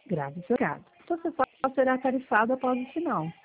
Grave seu recado. Sua sessão será tarifada após o sinal.